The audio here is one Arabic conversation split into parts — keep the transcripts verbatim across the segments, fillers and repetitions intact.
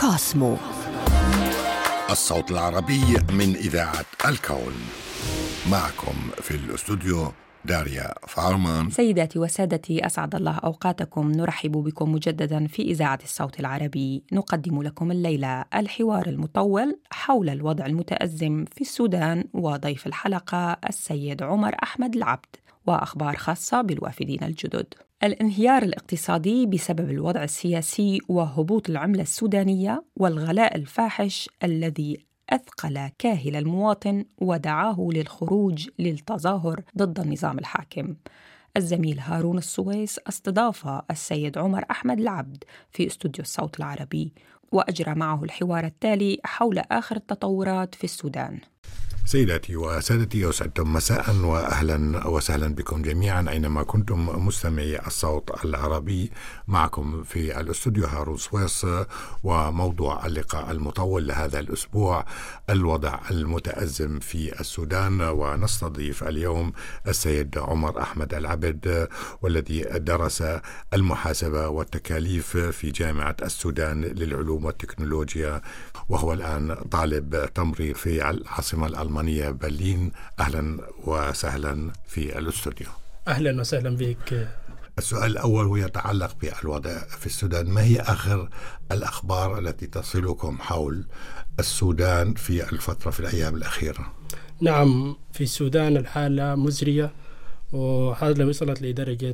كوسمو، الصوت العربي من إذاعة الكون. معكم في الاستوديو داريا فارمان. سيداتي وسادتي، أسعد الله أوقاتكم. نرحب بكم مجددا في إذاعة الصوت العربي. نقدم لكم الليلة الحوار المطول حول الوضع المتأزم في السودان، وضيف الحلقة السيد عمر أحمد العبد، وأخبار خاصة بالوافدين الجدد. الانهيار الاقتصادي بسبب الوضع السياسي وهبوط العملة السودانية والغلاء الفاحش الذي أثقل كاهل المواطن ودعاه للخروج للتظاهر ضد النظام الحاكم. الزميل هارون السويس استضاف السيد عمر أحمد العبد في استوديو الصوت العربي، وأجرى معه الحوار التالي حول آخر التطورات في السودان. سيداتي وسادتي، أسعدتم مساء وأهلا وسهلا بكم جميعا أينما كنتم مستمعي الصوت العربي. معكم في الاستوديو هارون سويس، وموضوع اللقاء المطول لهذا الأسبوع الوضع المتأزم في السودان. ونستضيف اليوم السيد عمر أحمد العبد، والذي درس المحاسبة والتكاليف في جامعة السودان للعلوم والتكنولوجيا، وهو الآن طالب تمريض في العاصمة الألمانية برلين. أهلا وسهلا في الاستوديو. أهلا وسهلا بك. السؤال الأول هو يتعلق بالوضع في السودان. ما هي آخر الأخبار التي تصلكم حول السودان في الفترة في الأيام الأخيرة؟ نعم، في السودان الحالة مزرية، وهذا وصلت لدرجة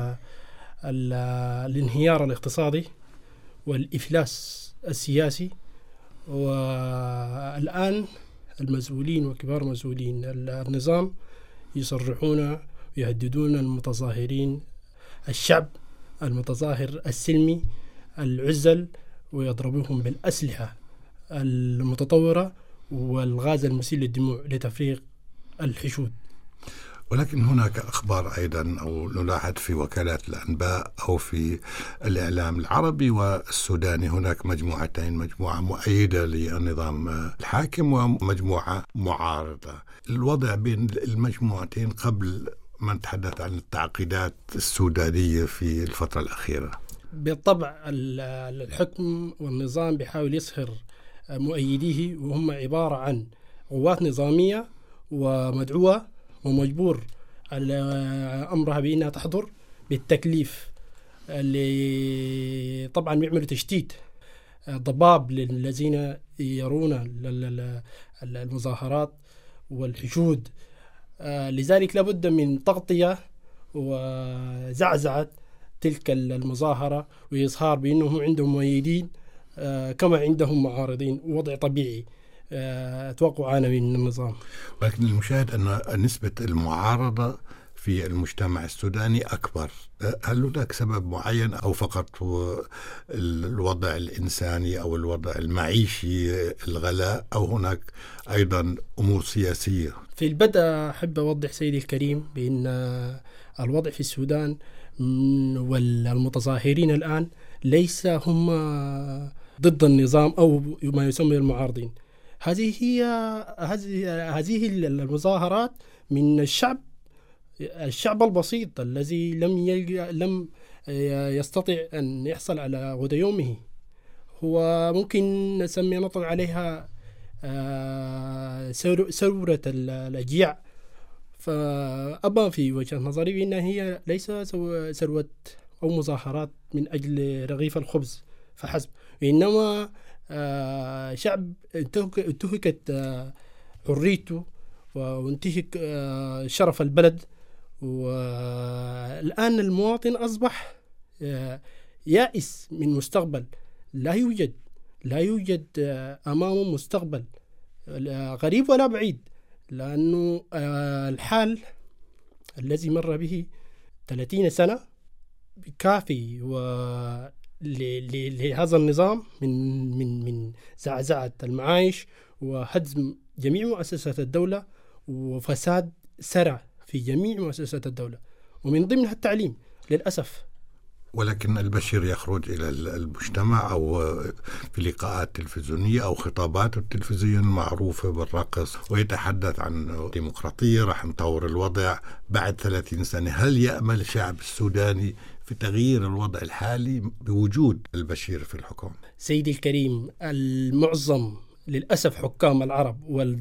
الانهيار الاقتصادي والإفلاس السياسي. والآن المسؤولين وكبار مسؤولين النظام يصرحون ويهددون المتظاهرين، الشعب المتظاهر السلمي العزل، ويضربوهم بالأسلحة المتطورة والغاز المسيل للدموع لتفريغ الحشود. ولكن هناك أخبار أيضا، أو نلاحظ في وكالات الأنباء أو في الإعلام العربي والسوداني، هناك مجموعتين، مجموعة مؤيدة للنظام الحاكم ومجموعة معارضة. الوضع بين المجموعتين قبل ما نتحدث عن التعقيدات السودانية في الفترة الأخيرة. بالطبع الحكم والنظام بيحاول يصهر مؤيديه، وهم عبارة عن قوات نظامية ومدعوة ومجبور على أمرها بأنها تحضر بالتكليف، اللي طبعا بيعملوا تشتيت ضباب للذين يرون المظاهرات والحشود. لذلك لابد من تغطية وزعزعة تلك المظاهرة وإظهار بأنهم عندهم مؤيدين كما عندهم معارضين، وضع طبيعي أتوقع أنا من النظام. ولكن المشاهد أن نسبة المعارضة في المجتمع السوداني أكبر. هل هناك سبب معين، أو فقط هو الوضع الإنساني أو الوضع المعيشي، الغلاء، أو هناك أيضا أمور سياسية؟ في البدء أحب أوضح سيدي الكريم بأن الوضع في السودان والمتظاهرين الآن ليس هم ضد النظام أو ما يسمى المعارضين. هذه هي هذه هذه المظاهرات من الشعب الشعب البسيط الذي لم يلقى لم يستطع أن يحصل على غدا يومه. هو ممكن نسمي نطلق عليها ثورة الأجياع. فأبا في وجهة نظري بأن هي ليس ثروة أو مظاهرات من أجل رغيف الخبز فحسب، إنما آه شعب انتهكت آه حريته وانتهك آه شرف البلد. والآن المواطن أصبح آه يائس من مستقبل لا يوجد لا يوجد آه أمامه مستقبل آه غريب ولا بعيد، لأنه آه الحال الذي مر به ثلاثين سنة كافي و لهذا النظام من من من زعزعة المعايش وهدم جميع مؤسسات الدولة وفساد سرع في جميع مؤسسات الدولة، ومن ضمنها التعليم للأسف. ولكن البشير يخرج إلى المجتمع أو في لقاءات تلفزيونية أو خطابات التلفزيون معروفة بالرقص، ويتحدث عن ديمقراطية، راح نطور الوضع بعد ثلاثين سنة. هل يأمل الشعب السوداني في تغيير الوضع الحالي بوجود البشير في الحكم؟ سيدي الكريم، المعظم للأسف حكام العرب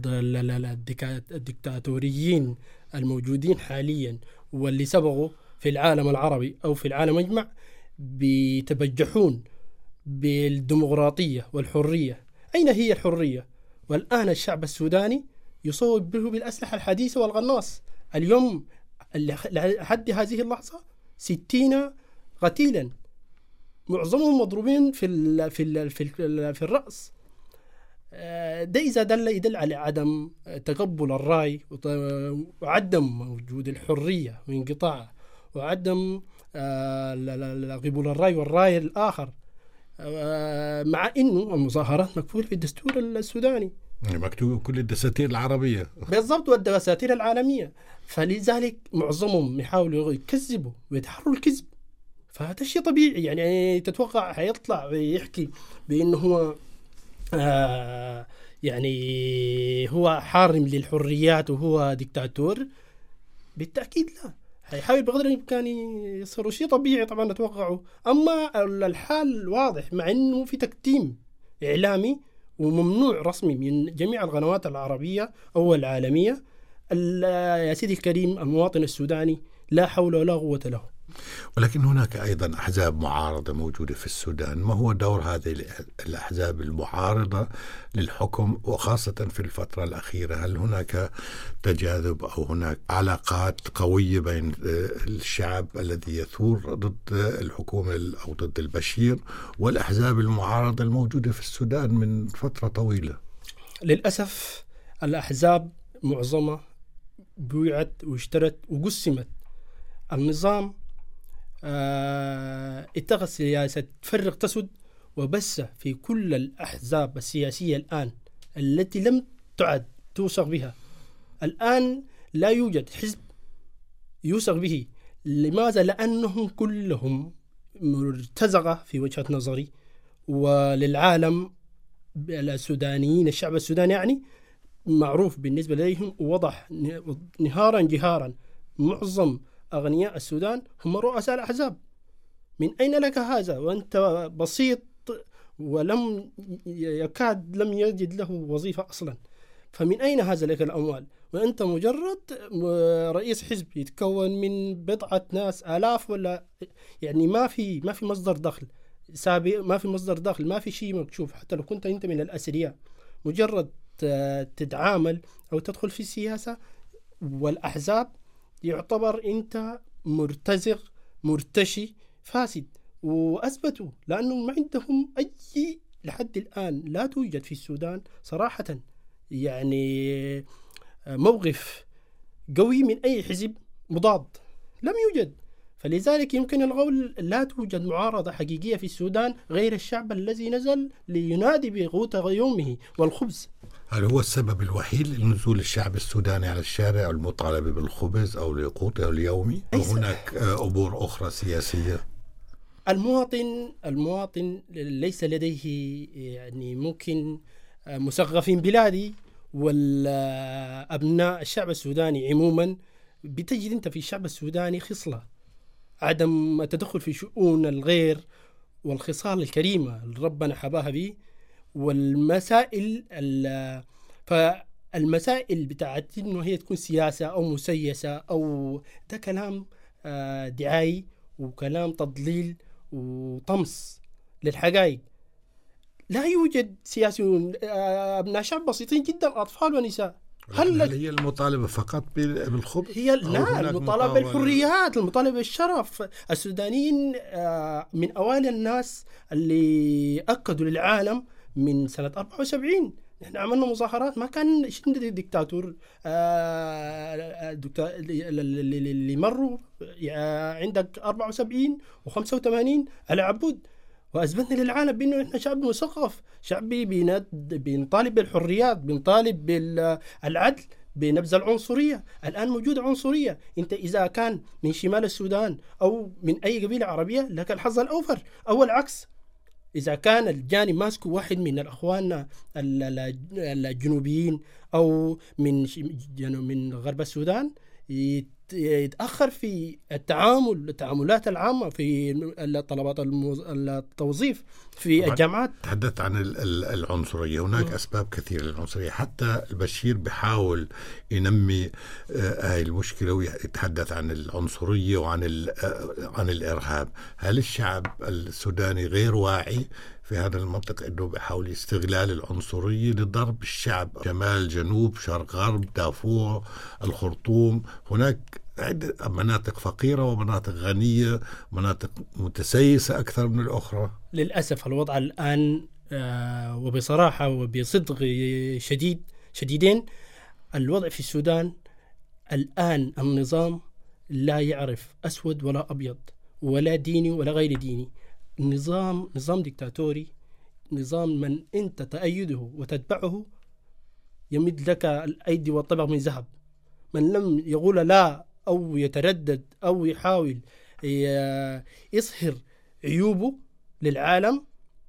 والديكتاتوريين الموجودين حاليا واللي سبقوا في العالم العربي أو في العالم أجمع بيتبجحون بالديمقراطية والحرية. أين هي الحرية؟ والآن الشعب السوداني يصوب به بالأسلحة الحديثة والغناص. اليوم لحد هذه اللحظة ستين قتيلا، معظمهم مضروبين في ال في ال في, ال في الرأس. ده إذا دل يدل على عدم تقبل الرأي وعدم وجود الحرية وانقطاعها وعدم قبول الرأي والرأي الآخر، مع إنه المظاهرات مكفولة في الدستور السوداني، مكتوب كل الدساتير العربية بالضبط والدساتير العالمية. فلذلك معظمهم يحاولوا يكذبوا ويتحروا الكذب، فهذا شيء طبيعي. يعني تتوقع هيطلع ويحكي بأنه هو آه يعني هو حارم للحريات وهو ديكتاتور؟ بالتأكيد لا، هيحاول بقدر الإمكان يصير شيء طبيعي طبعا نتوقعه. أما الحال واضح، مع أنه في تكتيم إعلامي وممنوع رسمي من جميع القنوات العربية أو العالمية. يا سيدي الكريم، المواطن السوداني لا حول ولا قوة له. ولكن هناك أيضا أحزاب معارضة موجودة في السودان. ما هو دور هذه الأحزاب المعارضة للحكم وخاصة في الفترة الأخيرة؟ هل هناك تجاذب أو هناك علاقات قوية بين الشعب الذي يثور ضد الحكومة أو ضد البشير والأحزاب المعارضة الموجودة في السودان من فترة طويلة؟ للأسف الأحزاب معظمها بيعت واشترت وقسمت. النظام آه اتخذ سياسة تفرق تسد وبس في كل الأحزاب السياسية الآن التي لم تعد توثق بها. الآن لا يوجد حزب يوثق به. لماذا؟ لأنهم كلهم مرتزقة في وجهة نظري وللعالم. السودانيين، الشعب السوداني يعني معروف بالنسبة لديهم وضح نهارا جهارا معظم أغنياء السودان هم رؤساء الأحزاب. من أين لك هذا وأنت بسيط ولم يكاد لم يجد له وظيفة أصلا؟ فمن أين هذا لك الأموال وأنت مجرد رئيس حزب يتكون من بضعة ناس آلاف؟ ولا يعني ما في ما في مصدر دخل سابق، ما في مصدر دخل، ما في شيء مكشوف. حتى لو كنت أنت من الأثرياء مجرد تتعامل أو تدخل في السياسة والأحزاب يعتبر أنت مرتزق مرتشي فاسد. وأثبتوا لأنه ما عندهم أي لحد الآن لا توجد في السودان صراحة يعني موقف قوي من أي حزب مضاد، لم يوجد. فلذلك يمكن القول لا توجد معارضة حقيقية في السودان غير الشعب الذي نزل لينادي بقوت يومه والخبز. هل هو السبب الوحيد لنزول الشعب السوداني على الشارع والمطالبة بالخبز أو لقوته اليومي؟ أو هناك أمور أخرى سياسية؟ المواطن المواطن ليس لديه يعني ممكن مثقفين بلادي والأبناء الشعب السوداني عموما. بتجد أنت في الشعب السوداني خصلة عدم التدخل في شؤون الغير والخصال الكريمة اللي ربنا حباها به والمسائل. فالمسائل بتاعت إنه هي تكون سياسة أو مسيسة أو ده كلام دعائي وكلام تضليل وطمس للحقائق. لا يوجد سياسيون، أبناء شعب بسيطين جدا، أطفال ونساء. هل, هل هي المطالبة فقط بالخبز؟ هي لا، المطالبة بالحريات، المطالبة بالشرف. السودانيين من أوائل الناس اللي أكدوا للعالم من سنة أربعة وسبعين نحن عملنا مظاهرات، ما كان شندة الدكتاتور اللي مروا عندك أربعة وسبعين وخمسة وثمانين على عبود، وأثبتنا للعالم بأنه إحنا شعب مثقف، شعب بنطالب بالحريات، بنطالب بالعدل، بنبذ العنصرية. الآن موجودة عنصرية. أنت إذا كان من شمال السودان أو من أي قبيلة عربية لك الحظ الأوفر، أو العكس. إذا كان الجانب ماسك واحد من الأخوان الجنوبيين أو من من غرب السودان يتأخر في التعامل التعاملات العامة في طلبات التوظيف في الجامعات. تحدثت عن العنصرية، هناك م. أسباب كثيرة للعنصرية، حتى البشير بيحاول ينمي هاي المشكلة ويتحدث عن العنصرية وعن عن الإرهاب. هل الشعب السوداني غير واعي في هذا المنطق أنه بيحاول استغلال العنصرية لضرب الشعب؟ شمال، جنوب، شرق، غرب، دارفور، الخرطوم، هناك عدة مناطق فقيرة ومناطق غنية، مناطق متسيسة أكثر من الأخرى. للأسف الوضع الآن وبصراحة وبصدق شديد شديدين، الوضع في السودان الآن النظام لا يعرف أسود ولا أبيض ولا ديني ولا غير ديني. نظام نظام ديكتاتوري، نظام من أنت تأيده وتتبعه يمد لك الأيدي والطبق من ذهب. من لم يقول لا أو يتردد أو يحاول يظهر عيوبه للعالم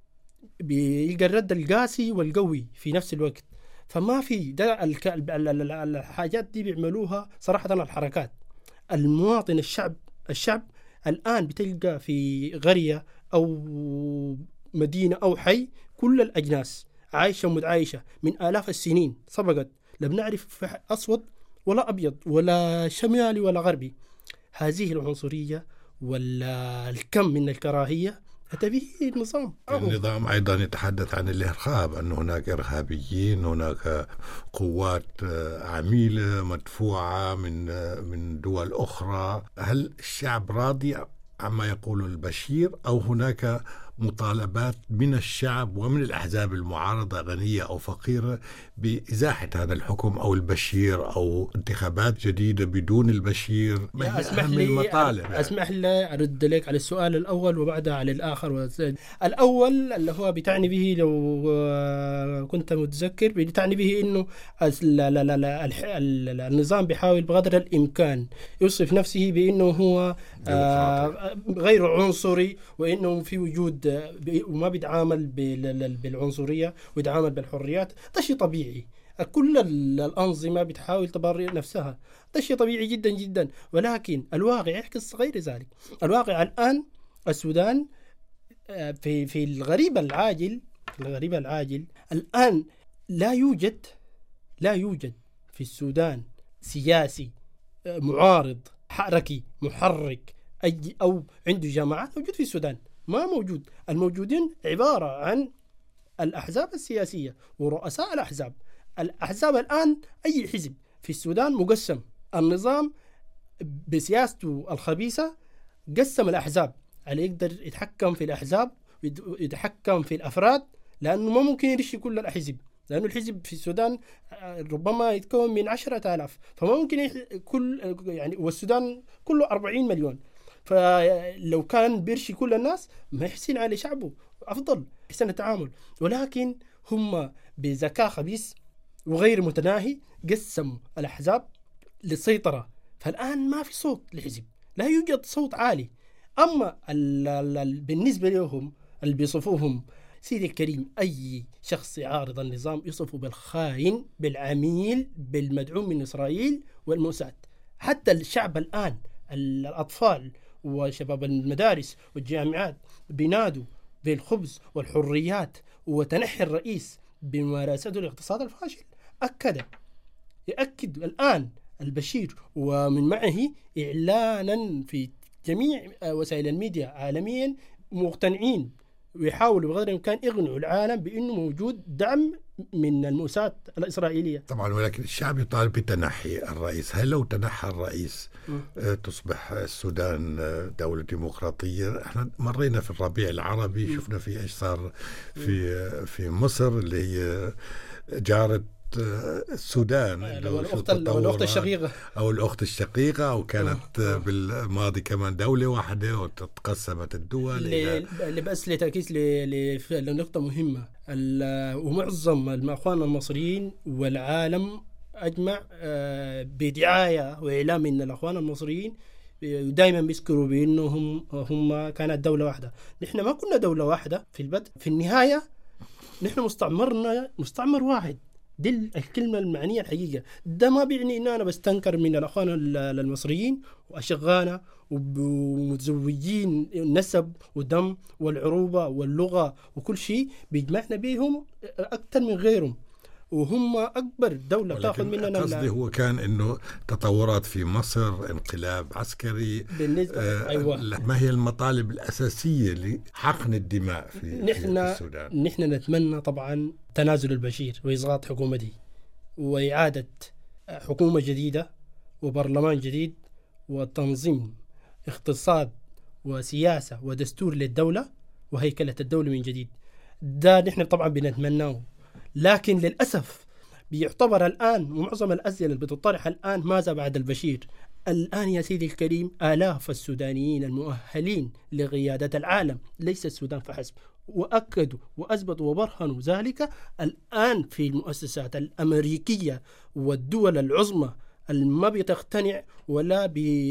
بيلقى الرد القاسي والقوي في نفس الوقت. فما في ده الحاجات دي بيعملوها صراحة الحركات. المواطن الشعب الشعب الآن بتلقى في قرية أو مدينة أو حي كل الأجناس عايشة متعايشة من آلاف السنين سبقت، لا بنعرف أسود ولا أبيض ولا شمالي ولا غربي. هذه العنصرية ولا الكم من الكراهية هتبيه النظام. النظام أيضا يتحدث عن الإرهاب، أن هناك إرهابيين، هناك قوات عميلة مدفوعة من من دول أخرى. هل الشعب راضي عما يقول البشير أو هناك مطالبات من الشعب ومن الأحزاب المعارضة غنية أو فقيرة بإزاحة هذا الحكم أو البشير أو انتخابات جديدة بدون البشير؟ ما أسمح لي المطالب أسمح لي أرد لك على السؤال الأول وبعدها على الآخر. الأول اللي هو بتعني به لو كنت متذكر بتعني به إنه النظام بيحاول بقدر الإمكان يوصف نفسه بإنه هو غير عنصري وإنه في وجود وما بيتعامل بالعنصرية ويتعامل بالحريات. ده شيء طبيعي، كل الأنظمة بتحاول تبرر نفسها، ده شيء طبيعي جدا جدا. ولكن الواقع يعكس غير ذلك. الواقع الآن السودان في في الغريب العاجل الغريب العاجل الآن لا يوجد لا يوجد في السودان سياسي معارض حركي محرك أي أو عنده جماعات موجود في السودان، ما موجود. الموجودين عبارة عن الأحزاب السياسية ورؤساء الأحزاب. الأحزاب الآن أي حزب في السودان مقسم. النظام بسياسته الخبيثة قسم الأحزاب، على يقدر يتحكم في الأحزاب ويتحكم في الأفراد، لأنه ما ممكن يرشي كل الأحزاب، لأنه الحزب في السودان ربما يتكون من عشرة آلاف، فما ممكن كل يعني والسودان كله أربعين مليون، فلو كان بيرشي كل الناس ما يحسن على شعبه أفضل يحسن التعامل. ولكن هم بذكاء خبيث وغير متناهي قسموا الأحزاب للسيطرة. فالآن ما في صوت لحزب، لا يوجد صوت عالي. أما ال ال بالنسبة لهم اللي بيصفوهم سيدي الكريم، أي شخص يعارض النظام يصفه بالخائن بالعميل بالمدعوم من إسرائيل والموساد. حتى الشعب الآن الأطفال وشباب المدارس والجامعات بينادوا بالخبز والحريات وتنحي الرئيس بممارسته الاقتصاد الفاشل. أكد يأكد الآن البشير ومن معه إعلانا في جميع وسائل الميديا عالميا مقتنعين ويحاولوا بقدر الإمكان يغنوا العالم بأنه موجود دعم من المؤسسات الإسرائيلية. طبعا، ولكن الشعب يطالب بتنحي الرئيس. هل لو تنحى الرئيس م. تصبح السودان دولة ديمقراطية؟ احنا مرينا في الربيع العربي م. شفنا في ايش صار في في مصر اللي هي جارة السودان، الأخت الأخت الشقيقة أو الأخت الشقيقة، أو كانت أوه. بالماضي كمان دولة واحدة وتقسمت الدول. اللي بس لتأكيد لنقطة مهمة، ومعظم الأخوان المصريين والعالم أجمع بدعاية وإعلام من الأخوان المصريين دائما بيذكروا بأنهم هم كانت دولة واحدة. نحن ما كنا دولة واحدة في البدء، في النهاية نحن مستعمرنا مستعمر واحد دي الكلمة المعنية الحقيقة. ده ما بيعني إن أنا بستنكر من الأخوان المصريين وأشغانا ومتزوجين نسب ودم والعروبة واللغة وكل شيء بيجمعنا بيهم أكثر من غيرهم، وهم أكبر دولة تأخذ مننا. قصدي هو كان إنه تطورات في مصر، انقلاب عسكري بالنسبة آه أيوة. ما هي المطالب الأساسية لحقن الدماء في, نحن في السودان؟ نحن نتمنى طبعا تنازل البشير وإسقاط حكومته وإعادة حكومة جديدة وبرلمان جديد وتنظيم اقتصاد وسياسة ودستور للدولة وهيكلة الدولة من جديد. ده نحن طبعا بنتمناه، لكن للأسف بيعتبر الآن ومعظم الأسئلة اللي بتطرح الآن ماذا بعد البشير. الآن يا سيدي الكريم آلاف السودانيين المؤهلين لقيادة العالم، ليس السودان فحسب، وأكدوا وأثبتوا وبرهنوا ذلك الآن في المؤسسات الأمريكية والدول العظمى ما بتقتنع ولا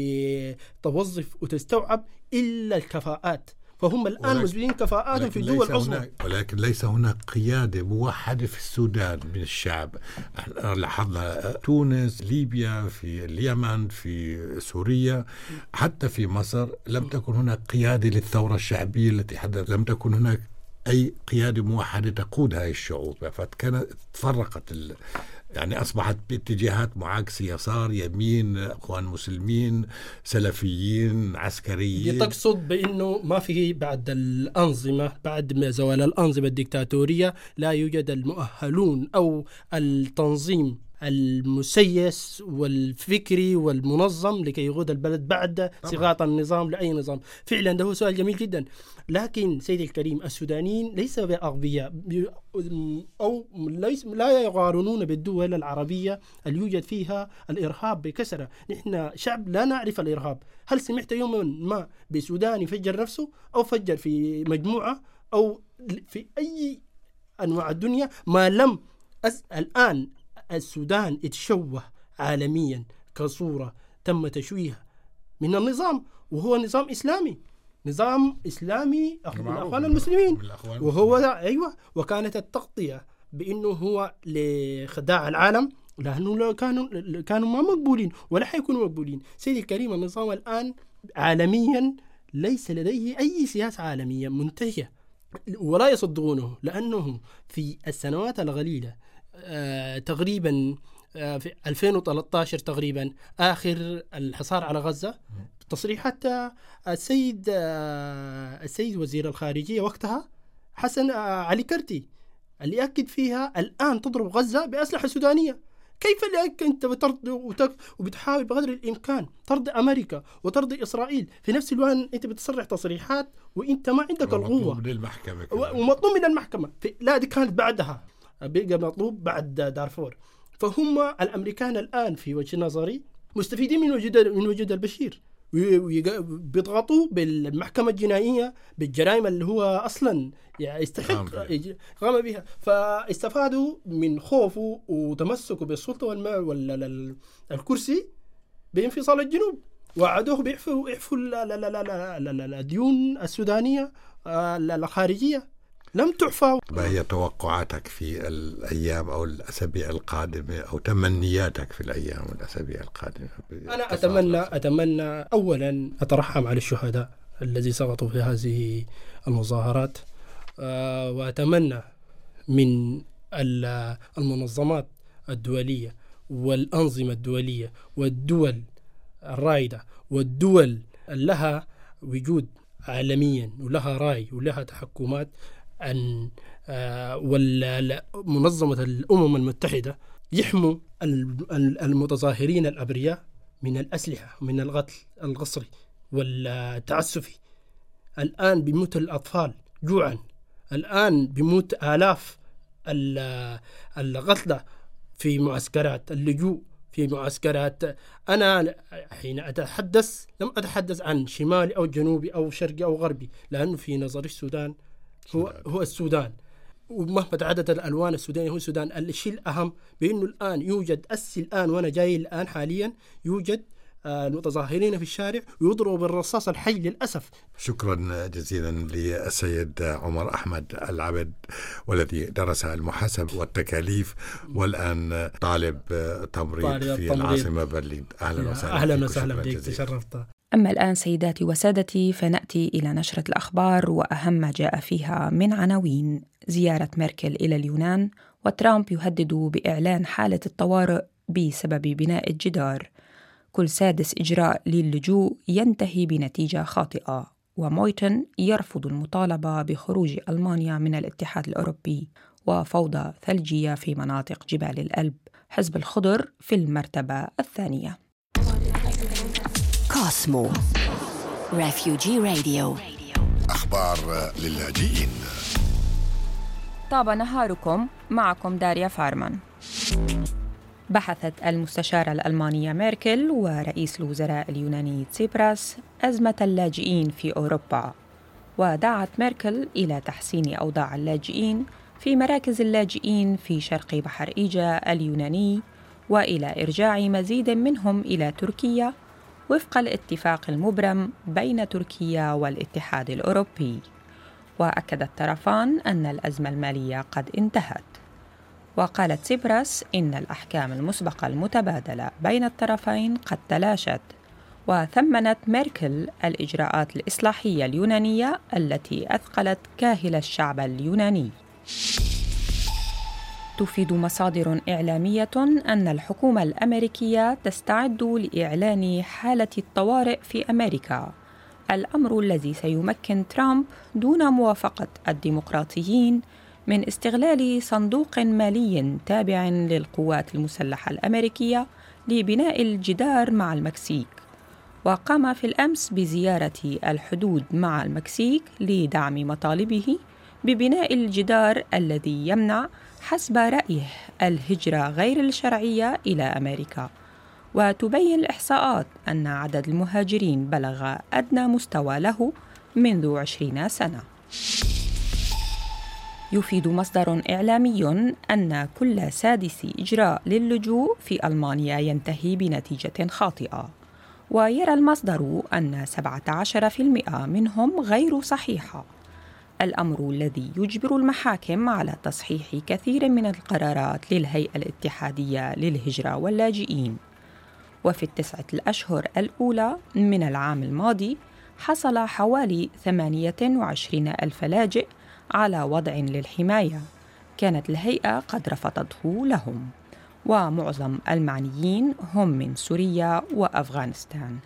بتوظف وتستوعب إلا الكفاءات، فهم الآن مسؤولين كفاءات في الدول العظمى. ولكن ليس هناك قيادة موحدة في السودان من الشعب. لاحظنا تونس، ليبيا، في اليمن، في سوريا، حتى في مصر لم تكن هناك قيادة للثورة الشعبية التي حدثت، لم تكن هناك أي قيادة موحدة تقود هذه الشعوب، فكانت تفرقت ال... يعني أصبحت باتجاهات معاكسة، يسار، يمين، أخوان مسلمين، سلفيين، عسكريين. تقصد بأنه ما في بعد الأنظمة، بعد زوال الأنظمة الدكتاتورية لا يوجد المؤهلون أو التنظيم المسيس والفكري والمنظم لكي يقود البلد بعد صياغة النظام لأي نظام. فعلا ده هو سؤال جميل جدا، لكن سيدي الكريم السودانيين ليس بأغبياء أو ليس لا يقارنون بالدول العربية اللي يوجد فيها الإرهاب بكثرة. نحن شعب لا نعرف الإرهاب. هل سمعت يوما ما بسوداني فجر نفسه أو فجر في مجموعة أو في أي أنواع الدنيا؟ ما لم أس... الآن السودان اتشوه عالميا كصورة تم تشويهها من النظام، وهو نظام إسلامي، نظام إسلامي من الأخوان المسلمين، وهو أيوة. وكانت التغطية بأنه هو لخداع العالم، لأنه لو كانوا كانوا ما مقبولين ولا حيكونوا مقبولين. سيدي الكريم النظام الآن عالميا ليس لديه أي سياسة عالمية منتهية ولا يصدقونه، لأنهم في السنوات القليلة آه تقريبا آه في ألفين وثلاثة عشر تقريبا آخر الحصار على غزة، تصريحات آه السيد آه السيد وزير الخارجية وقتها حسن آه علي كرتي اللي أكد فيها الآن تضرب غزة بأسلحة سودانية. كيف لك أنت بترضي وبتحاول بقدر الإمكان ترضي أمريكا وترضي إسرائيل في نفس الوقت أنت بتصرح تصريحات وأنت ما عندك القوة ومطلوب من المحكمة؟ لا دي كانت بعدها، بيبقى مطلوب بعد دارفور. فهم الأمريكان الآن في وجه نظري مستفيدين من وجود من وجود البشير، بيضغطوا بالمحكمة الجنائية بالجرائم اللي هو أصلا يعني يستحق قام بها، فاستفادوا من خوفه وتمسكوا بالسلطة والكرسي بانفصال الجنوب، وعدوه بيعفوا يعفوا الديون السودانية الخارجية لم تعفى. ما هي توقعاتك في الأيام أو الأسابيع القادمة أو تمنياتك في الأيام والأسابيع القادمة؟ أنا أتمنى أتمنى أولا أترحم على الشهداء الذي سقطوا في هذه المظاهرات، أه وأتمنى من المنظمات الدولية والأنظمة الدولية والدول الرائدة والدول لها وجود عالميا ولها رأي ولها تحكمات أن آه ومنظمة الأمم المتحدة يحموا المتظاهرين الأبرياء من الأسلحة من القتل القسري والتعسفي. الآن بيموت الأطفال جوعا، الآن بيموت آلاف القتلى في معسكرات اللجوء في معسكرات. أنا حين أتحدث لم أتحدث عن شمالي أو جنوبي أو شرقي أو غربي، لأنه في نظر السودان هو هو السودان، ومهما تعددت الألوان السودانية هو السودان. الشيء الأهم بأنه الآن يوجد أسي الآن وأنا جاي الآن حاليا يوجد المتظاهرين في الشارع ويضربوا بالرصاص الحي للأسف. شكرا جزيلا للسيد عمر أحمد العبد، والذي درس المحاسبة والتكاليف والآن طالب تمريض في التمريض. العاصمة برلين. أهلا وسهلا. أهلا وسهلا بك، تشرفت. أما الآن سيداتي وسادتي فنأتي إلى نشرة الأخبار وأهم ما جاء فيها من عناوين. زيارة ميركل إلى اليونان، وترامب يهدد بإعلان حالة الطوارئ بسبب بناء الجدار. كل سادس إجراء للجوء ينتهي بنتيجة خاطئة. ومويتن يرفض المطالبة بخروج ألمانيا من الاتحاد الأوروبي. وفوضى ثلجية في مناطق جبال الألب. حزب الخضر في المرتبة الثانية. كوسمو ريفيوجي راديو، أخبار للاجئين. طاب نهاركم، معكم داريا فارمان. بحثت المستشارة الألمانية ميركل ورئيس الوزراء اليوناني تسيبراس أزمة اللاجئين في أوروبا، ودعت ميركل إلى تحسين أوضاع اللاجئين في مراكز اللاجئين في شرق بحر إيجا اليوناني، وإلى إرجاع مزيد منهم إلى تركيا وفق الاتفاق المبرم بين تركيا والاتحاد الأوروبي. وأكد الطرفان أن الأزمة المالية قد انتهت. وقالت تسيبراس إن الأحكام المسبقة المتبادلة بين الطرفين قد تلاشت. وثمنت ميركل الإجراءات الإصلاحية اليونانية التي أثقلت كاهل الشعب اليوناني. تفيد مصادر إعلامية أن الحكومة الأمريكية تستعد لإعلان حالة الطوارئ في أمريكا، الأمر الذي سيمكن ترامب دون موافقة الديمقراطيين من استغلال صندوق مالي تابع للقوات المسلحة الأمريكية لبناء الجدار مع المكسيك. وقام في الأمس بزيارة الحدود مع المكسيك لدعم مطالبه ببناء الجدار الذي يمنع حسب رأيه الهجرة غير الشرعية إلى أمريكا. وتبين الإحصاءات أن عدد المهاجرين بلغ أدنى مستوى له منذ عشرين سنة. يفيد مصدر إعلامي أن كل سادس إجراء للجوء في ألمانيا ينتهي بنتيجة خاطئة. ويرى المصدر أن سبعة عشر بالمئة منهم غير صحيحة، الأمر الذي يجبر المحاكم على تصحيح كثير من القرارات للهيئة الاتحادية للهجرة واللاجئين. وفي التسعة الأشهر الأولى من العام الماضي حصل حوالي ثمانية وعشرين ألف لاجئ على وضع للحماية كانت الهيئة قد رفضته لهم، ومعظم المعنيين هم من سوريا وأفغانستان.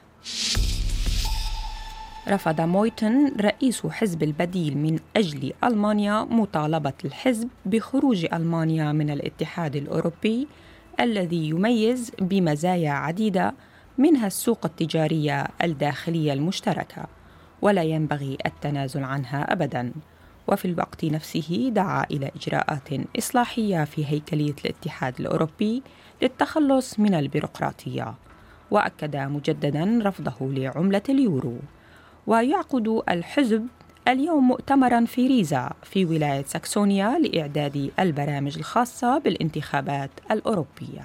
رفض مويتن رئيس حزب البديل من أجل ألمانيا مطالبة الحزب بخروج ألمانيا من الاتحاد الأوروبي الذي يميز بمزايا عديدة منها السوق التجارية الداخلية المشتركة، ولا ينبغي التنازل عنها أبداً. وفي الوقت نفسه دعا إلى إجراءات إصلاحية في هيكلية الاتحاد الأوروبي للتخلص من البيروقراطية، وأكد مجدداً رفضه لعملة اليورو. ويعقد الحزب اليوم مؤتمراً في ريزا في ولاية ساكسونيا لإعداد البرامج الخاصة بالانتخابات الأوروبية.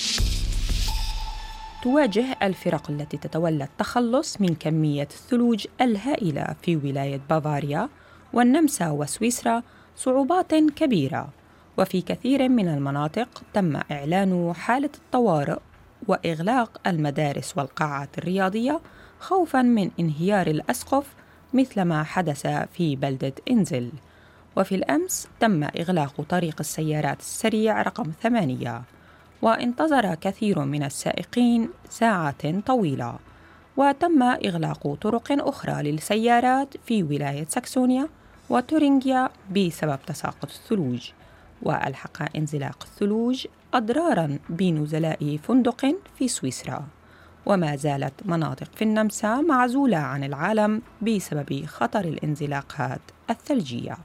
تواجه الفرق التي تتولى التخلص من كمية الثلوج الهائلة في ولاية بافاريا والنمسا وسويسرا صعوبات كبيرة، وفي كثير من المناطق تم إعلان حالة الطوارئ وإغلاق المدارس والقاعات الرياضية خوفاً من انهيار الأسقف مثل ما حدث في بلدة إنزل. وفي الأمس تم إغلاق طريق السيارات السريع رقم ثمانية، وانتظر كثير من السائقين ساعات طويلة. وتم إغلاق طرق أخرى للسيارات في ولاية ساكسونيا وتورينغيا بسبب تساقط الثلوج. وألحق انزلاق الثلوج أضراراً بنزلاء فندق في سويسرا. وما زالت مناطق في النمسا معزولة عن العالم بسبب خطر الانزلاقات الثلجية.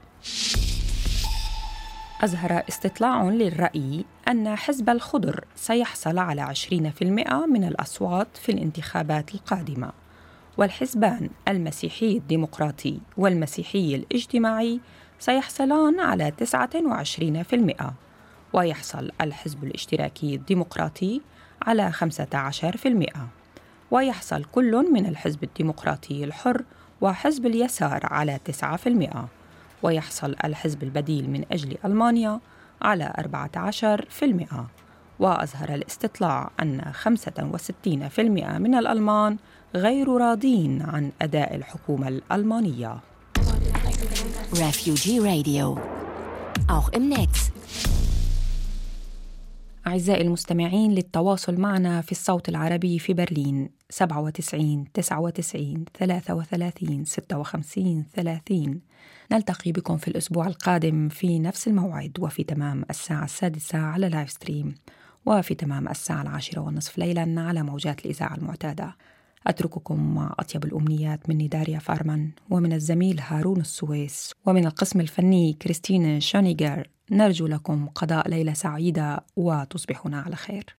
أظهر استطلاع للرأي أن حزب الخضر سيحصل على عشرين بالمئة من الأصوات في الانتخابات القادمة، والحزبان المسيحي الديمقراطي والمسيحي الاجتماعي سيحصلان على تسعة وعشرين بالمئة، ويحصل الحزب الاشتراكي الديمقراطي على خمسة عشر بالمئة. ويحصل كل من الحزب الديمقراطي الحر وحزب اليسار على تسعة بالمئة، ويحصل الحزب البديل من أجل ألمانيا على أربعة عشر بالمئة. وأظهر الاستطلاع أن خمسة وستين بالمئة من الألمان غير راضين عن أداء الحكومة الألمانية. Refugee Radio. Auch im Netz. أعزائي المستمعين، للتواصل معنا في الصوت العربي في برلين سبعة وتسعين تسعة وتسعين ثلاثة وثلاثين ستة وخمسين ثلاثين. نلتقي بكم في الأسبوع القادم في نفس الموعد وفي تمام الساعة السادسة على لايف ستريم، وفي تمام الساعة العاشرة والنصف ليلاً على موجات الإذاعة المعتادة. أترككم مع أطيب الأمنيات من داريا فارمان ومن الزميل هارون السويس ومن القسم الفني كريستين شونيغر. نرجو لكم قضاء ليلة سعيدة وتصبحون على خير.